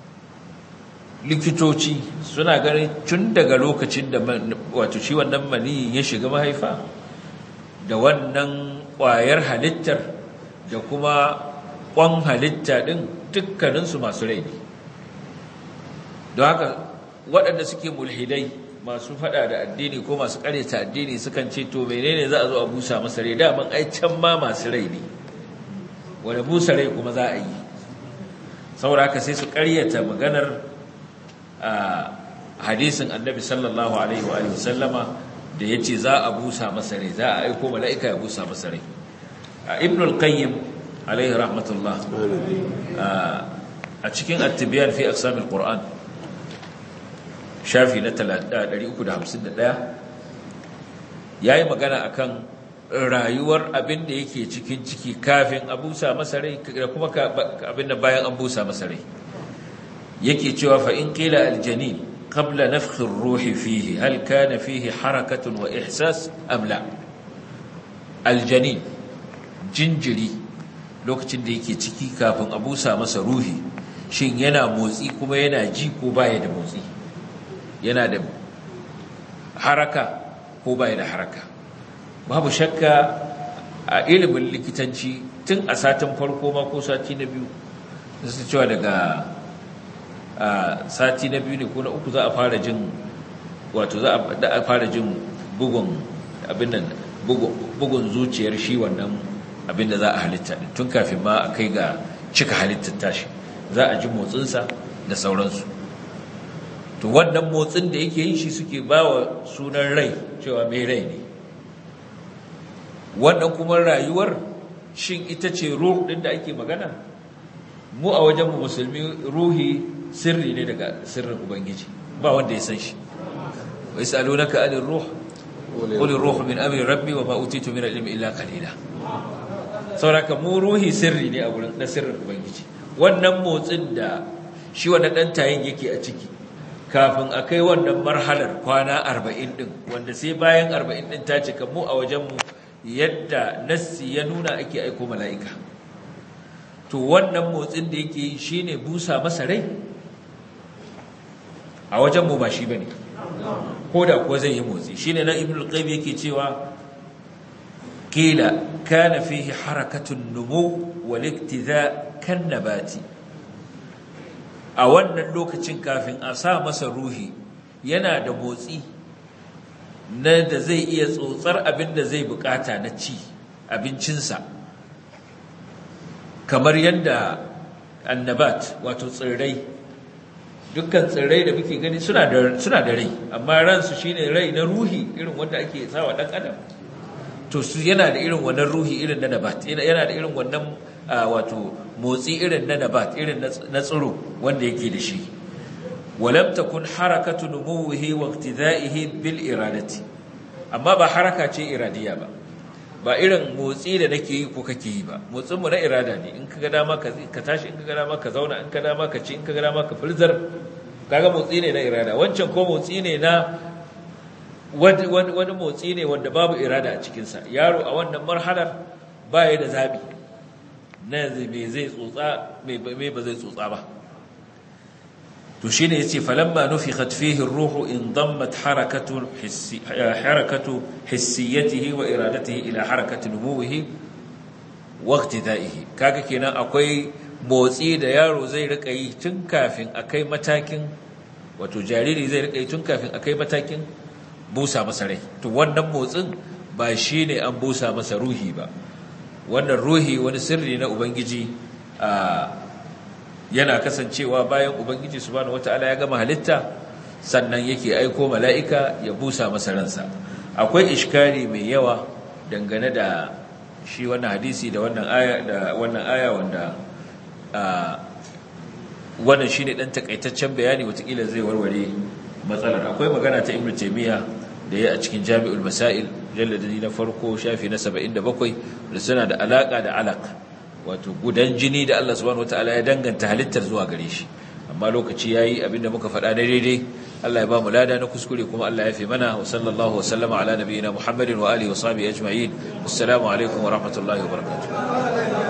likitoci suna ganin tun daga lokacin da wato shi wannan mani ya shiga mahaifa da wannan ƙwayar halittar da kuma ƙwan halitta ɗin dukkaninsu masu rai ne don haka waɗanda suke mulhidai masu faɗa da addini ko masu ƙaryata addini sukan ce to menene za a zo a busa masa rai daman ai can ma masu rai ne wanda busa rai kuma za a yi saboda haka sai su ƙaryata maganar hadisin annabi sallallahu alaihi wa sallama da yace za a busa masa rai za a aiko mala'ika ya busa masa rai ibn al-qayyim alaihi rahmatullah a cikin at-tibyan fi aqsam al-quran shafi na 351 yayi magana akan rayuwar abin da yake cikin ciki kafin a busa masa rai da kuma abin da bayan an busa masa rai yake cewa fa in qila al-janin qabla nafkh ar-ruh fihi hal kana fihi harakatun wa ihsas am la al-janin jinjiri lokacin da yake ciki kafin a busa masa ruhi shin yana motsi kuma yana ji ko baya da motsi yana da haraka ko baya da haraka babu shakka a ilimin likitanci tun a satin farko ma ko sati na biyu sai cewa daga sati na biyu ne ko na uku za a fara jin wato za a fara jin bugun abin nan bugun zuciyar shi wannan abin da za a halitta tun kafin ma a kai ga cika halittar tashi za a ji motsinsa da sauransu to wannan motsin da yake yin shi suke bawa sunan rai cewa mai rai ne wannan kuma rayuwar shin ita ce ruh din da ake magana mu a wajen mu musulmi ruhi sirri ne daga sirrin ubangiji ba wanda ya san shi wa yasalunaka anir ruh qul ar-ruh min amri rabbi wa ma utitu min al-ilmi illa qalila sauraka mu ruhi sirri ne a gurin na sirrin ubangiji wannan motsin da shi wannan dan tayin yake a ciki kafin akai wannan marhalar kwana 40 din wanda sai bayan 40 din ta cika mu a wajen mu yadda nassi ya nuna ake aiko mala'ika to wannan motsin da yake yi shine busa masa rai a wajen mu ba shi bane ko da kuwa zai yi motsi shine na ibnu al-qayyim yake cewa kila kana fihi harakatun numu wal iktiza kan nabati a wannan lokacin kafin a sa masa ruhi yana da motsi na da zai iya tsotsar abin da zai bukata na ci abincinsa kamar yadda annabat wato tsirrai dukkan tsirrai da muke gani suna da rai amma ransu shine rai na ruhi irin wanda ake sawa dan adam to su yana da irin wannan ruhi irin na nabat yana da irin wannan wato motsi irin na nabat irin na tsiro wanda yake da shi walam takun harakatu numuhi wa iqtidaihi bil iradati amma ba haraka ce iradiya ba irin motsi da nake yi ko kake yi ba motsin mu na irada ne in kaga dama ka tashi in kaga dama ka zauna in kaga dama ka ci in kaga dama ka fulzar kaga motsi ne na irada wancan ko motsi ne na wani motsi ne wanda babu irada a cikinsa yaro a wannan marhalar ba ya da zaɓi na me zai tsotsa me ba zai tsotsa ba to shi ne ya ce falamma nufikhat fihi ruhu in dammat harakatu hissiyatihi wa iradatihi ila harakati numuwihi wa iqtidaihi kaga kenan akwai motsi da yaro zai rika yi tun kafin akai matakin wato jariri zai rika yi tun kafin akai matakin busa masa rai to wannan motsin ba shi ne an busa masa ruhi ba wannan ruhi wani sirri na ubangiji yana kasancewa bayan ubangiji subhanahu wataala ya gama halitta sannan yake aiko mala'ika ya busa masa ransa akwai iskari mai yawa dangane da shi wannan hadisi da wannan aya wanda wannan shine dan takaitaccen bayani watakila zai warware matsalar akwai magana ta Ibn Taymiyyah da ya a cikin Jami'ul Masail jalladi na farko shafi na 77 da suna da alaka da alaq wato gudan jini da Allah subhanahu wataala ya danganta halittar zuwa gare shi amma lokaci yayi abinda muka faɗa na daidai Allah ya ba mu lada na kuskure kuma Allah ya fi mana wa sallallahu wa sallama ala nabiyyina Muhammadin wa alihi wa sahbihi ajma'in assalamu alaikum wa rahmatullahi wa barakatuh